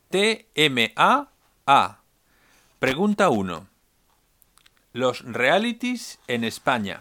TMAA. Pregunta 1. Los realities en España.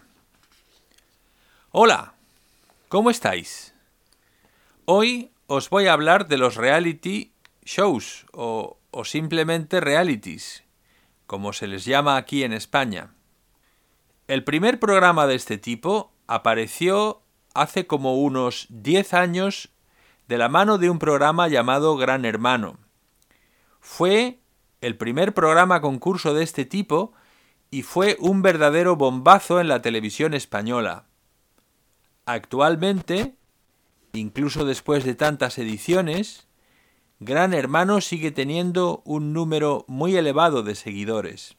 Hola, ¿cómo estáis? Hoy os voy a hablar de los reality shows o simplemente realities, como se les llama aquí en España. El primer programa de este tipo apareció hace como unos 10 años de la mano de un programa llamado Gran Hermano. Fue el primer programa concurso de este tipo y fue un verdadero bombazo en la televisión española. Actualmente, incluso después de tantas ediciones, Gran Hermano sigue teniendo un número muy elevado de seguidores.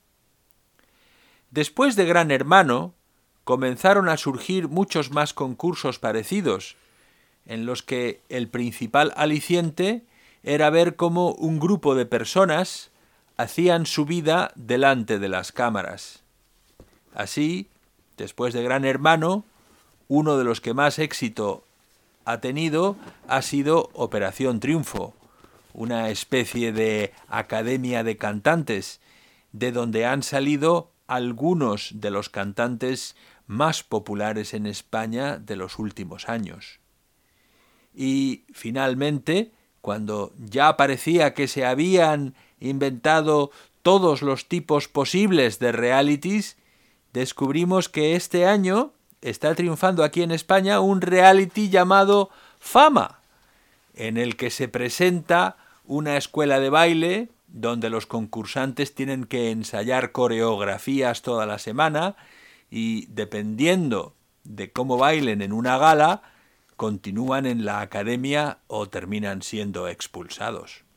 Después de Gran Hermano, comenzaron a surgir muchos más concursos parecidos, en los que el principal aliciente era ver cómo un grupo de personas hacían su vida delante de las cámaras. Así, después de Gran Hermano, uno de los que más éxito ha tenido ha sido Operación Triunfo, una especie de academia de cantantes, de donde han salido algunos de los cantantes más populares en España de los últimos años. Y finalmente, cuando ya parecía que se habían inventado todos los tipos posibles de realities, descubrimos que este año está triunfando aquí en España un reality llamado Fama, en el que se presenta una escuela de baile donde los concursantes tienen que ensayar coreografías toda la semana y, dependiendo de cómo bailen en una gala, continúan en la academia o terminan siendo expulsados.